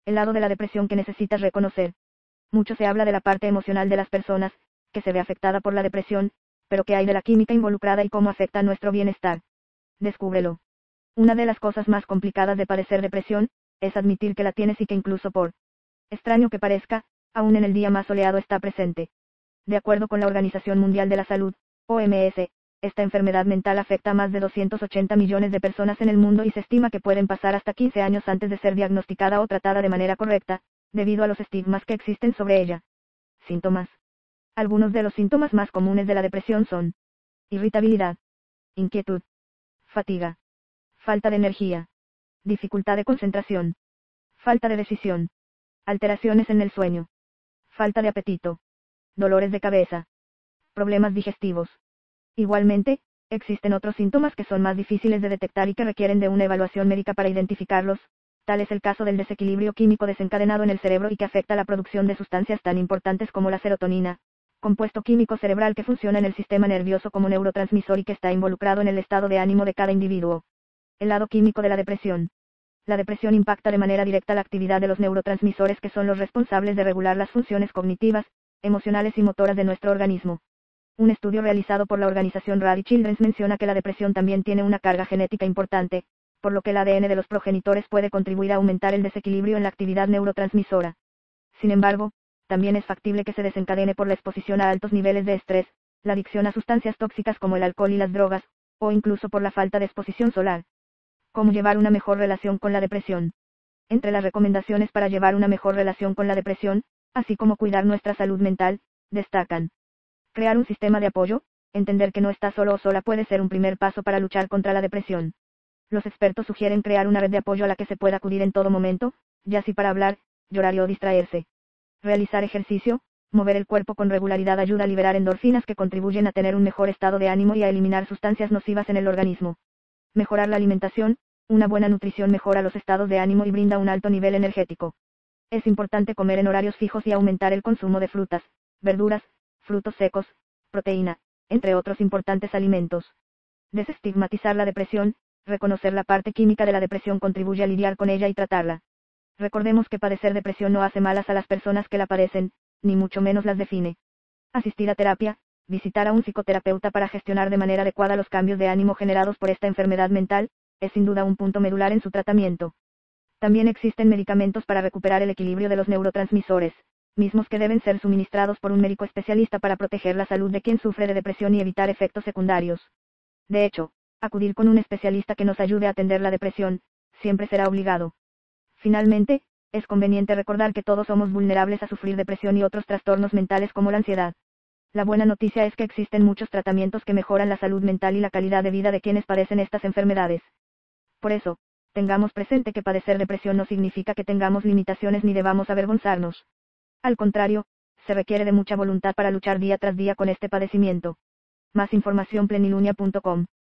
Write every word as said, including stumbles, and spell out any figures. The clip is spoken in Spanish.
El lado de la depresión que necesitas reconocer. Mucho se habla de la parte emocional de las personas, que se ve afectada por la depresión, pero ¿qué hay de la química involucrada y cómo afecta a nuestro bienestar? Descúbrelo. Una de las cosas más complicadas de padecer depresión, es admitir que la tienes y que incluso por extraño que parezca, aún en el día más soleado está presente. De acuerdo con la Organización Mundial de la Salud, O M S, esta enfermedad mental afecta a más de doscientos ochenta millones de personas en el mundo y se estima que pueden pasar hasta quince años antes de ser diagnosticada o tratada de manera correcta, debido a los estigmas que existen sobre ella. Síntomas. Algunos de los síntomas más comunes de la depresión son irritabilidad, inquietud, fatiga, falta de energía, dificultad de concentración, falta de decisión, alteraciones en el sueño, falta de apetito, dolores de cabeza, problemas digestivos. Igualmente, existen otros síntomas que son más difíciles de detectar y que requieren de una evaluación médica para identificarlos. Tal es el caso del desequilibrio químico desencadenado en el cerebro y que afecta la producción de sustancias tan importantes como la serotonina, compuesto químico cerebral que funciona en el sistema nervioso como neurotransmisor y que está involucrado en el estado de ánimo de cada individuo. El lado químico de la depresión. La depresión impacta de manera directa la actividad de los neurotransmisores que son los responsables de regular las funciones cognitivas, emocionales y motoras de nuestro organismo. Un estudio realizado por la organización Rady Children's menciona que la depresión también tiene una carga genética importante, por lo que el A D N de los progenitores puede contribuir a aumentar el desequilibrio en la actividad neurotransmisora. Sin embargo, también es factible que se desencadene por la exposición a altos niveles de estrés, la adicción a sustancias tóxicas como el alcohol y las drogas, o incluso por la falta de exposición solar. ¿Cómo llevar una mejor relación con la depresión? Entre las recomendaciones para llevar una mejor relación con la depresión, así como cuidar nuestra salud mental, destacan: crear un sistema de apoyo. Entender que no estás solo o sola puede ser un primer paso para luchar contra la depresión. Los expertos sugieren crear una red de apoyo a la que se pueda acudir en todo momento, ya sea para hablar, llorar o distraerse. Realizar ejercicio, mover el cuerpo con regularidad ayuda a liberar endorfinas que contribuyen a tener un mejor estado de ánimo y a eliminar sustancias nocivas en el organismo. Mejorar la alimentación. Una buena nutrición mejora los estados de ánimo y brinda un alto nivel energético. Es importante comer en horarios fijos y aumentar el consumo de frutas, verduras, frutos secos, proteína, entre otros importantes alimentos. Desestigmatizar la depresión. Reconocer la parte química de la depresión contribuye a lidiar con ella y tratarla. Recordemos que padecer depresión no hace malas a las personas que la padecen, ni mucho menos las define. Asistir a terapia. Visitar a un psicoterapeuta para gestionar de manera adecuada los cambios de ánimo generados por esta enfermedad mental, es sin duda un punto medular en su tratamiento. También existen medicamentos para recuperar el equilibrio de los neurotransmisores, mismos que deben ser suministrados por un médico especialista para proteger la salud de quien sufre de depresión y evitar efectos secundarios. De hecho, acudir con un especialista que nos ayude a atender la depresión, siempre será obligado. Finalmente, es conveniente recordar que todos somos vulnerables a sufrir depresión y otros trastornos mentales como la ansiedad. La buena noticia es que existen muchos tratamientos que mejoran la salud mental y la calidad de vida de quienes padecen estas enfermedades. Por eso, tengamos presente que padecer depresión no significa que tengamos limitaciones ni debamos avergonzarnos. Al contrario, se requiere de mucha voluntad para luchar día tras día con este padecimiento. Más información plenilunia punto com